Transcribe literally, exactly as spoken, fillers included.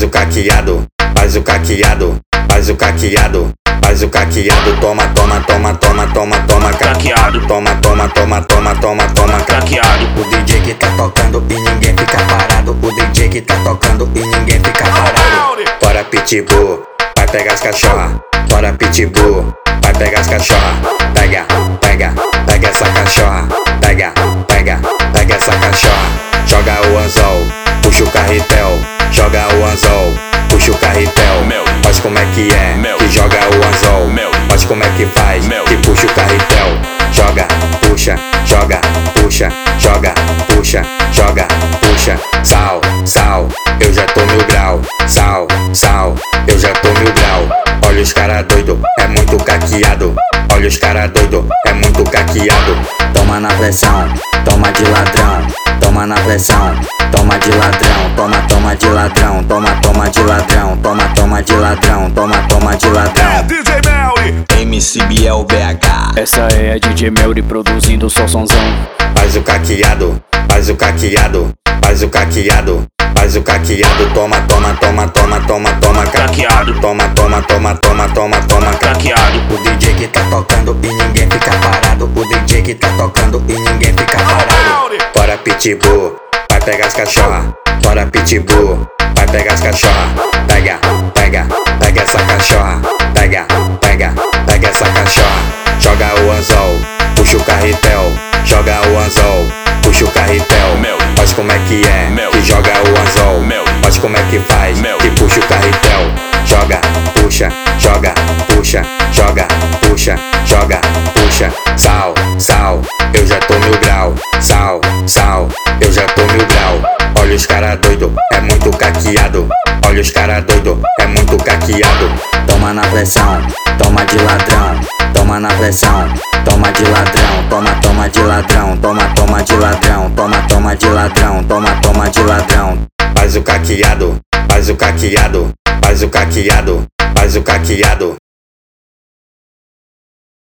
o caqueado, faz o caqueado, faz o caqueado, faz o caqueado. Toma, toma, toma, toma, toma, toma, Caqueado. Toma, toma, toma, toma, toma, toma, Caqueado. O D J que tá tocando e ninguém fica parado. O D J que tá tocando e ninguém fica parado. Bora pitbull, vai pegar as cachorra. Bora pitbull, vai pegar as cachorra. Pega, pega, pega essa cachorra. Pega, pega, pega essa cachorra. Joga o anzol, puxa o carretel. Joga o anzol, puxa o carretel. Meu. Faz como é que é, Meu. que joga o anzol. Meu. Faz como é que faz, Meu. que puxa o carretel. Joga, puxa, joga, puxa, joga, puxa, joga, puxa. Sal, sal, eu já tô mil grau. Sal, sal, eu já tô mil grau. Olha os cara doido, é muito caqueado. Olha os cara doido, é muito caqueado. Toma na pressão, toma de ladrão. Toma na pressão, toma de ladrão. Toma, toma de ladrão. Toma, toma de ladrão. Toma, toma de ladrão. Toma, toma de ladrão. D J Melly. M C Biel B H. Essa é a D J Melry produzindo só sonzão. Faz o caqueado, faz o caqueado, faz o caqueado, faz o caqueado. Toma, toma, toma, toma, toma, toma, Caqueado. Toma, toma, toma, toma, toma, toma, Caqueado. O D J que tá tocando e ninguém fica parado. O D J que tá tocando e ninguém fica parado. Bora pitbull, vai pegar as cachorra. Bora pitbull, vai pegar as cachorra. Pega, pega, pega essa cachorra. Pega, pega, pega essa cachorra. Joga o anzol, puxa o carretel. Joga o anzol, puxa o carretel. Meu. Faz como é que é, Meu. que joga o anzol. Meu. Faz como é que faz, Meu. que puxa o carretel. Joga, puxa, joga, puxa, joga, puxa, joga, puxa. Sal, sal, eu já tô mil grau. Sal, sal, eu já tô mil grau. Olha os cara doido, é muito caqueado. Olha os cara doido, é muito caqueado. Toma na pressão, toma de ladrão. Toma na pressão, toma de ladrão. Toma, toma de ladrão. Toma, toma de ladrão. Toma, toma de ladrão. Toma, toma de ladrão. Faz o caqueado, faz o caqueado, faz o caqueado, faz o caqueado.